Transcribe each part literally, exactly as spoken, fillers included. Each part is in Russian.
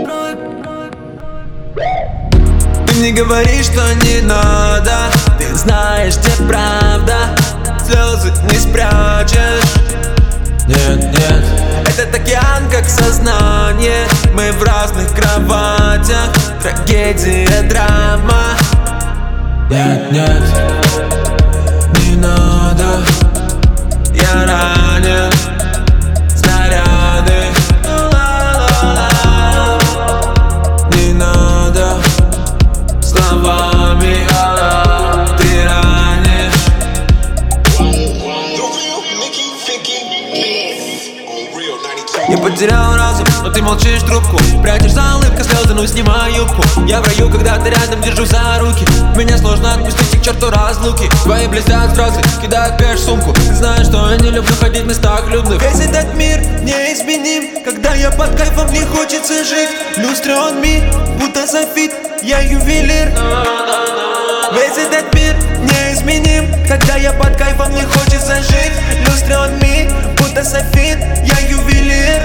Ты мне говоришь, что не надо, ты знаешь, где правда, слезы не спрячешь. Нет, нет, этот океан как сознание, мы в разных кроватях, трагедия, драма. Нет, нет, не надо, я ранен, снаряды. Не надо словами, ты ранишь. Я потерял разум, но ты молчишь трубку, прячешь за улыбкой слезы, но снимай юбку. Я в раю, когда ты рядом, держу за руки. Меня сложно отпустить и к черту разлуки. Твои блестят фразы, кидают кэш в сумку. Ты знаешь, что я не люблю ходить в местах людных. Весь этот мир неизменим, когда я под кайфом, не хочется жить. Люстре он ми, будто софит, я ювелир. Весь этот мир неизменим, когда я под кайфом, не хочется жить. Люстре он ми, будто софит, я ювелир.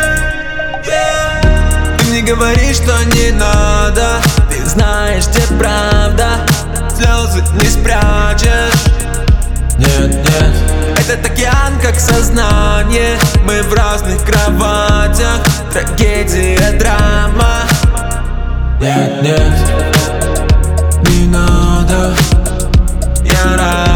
Ты мне говоришь, что не надо, ты знаешь, где правда, слезы не спрячешь. Нет, нет, этот океан как сознание, мы в разных кроватях, трагедия, драма. Нет, нет, не надо, я рад.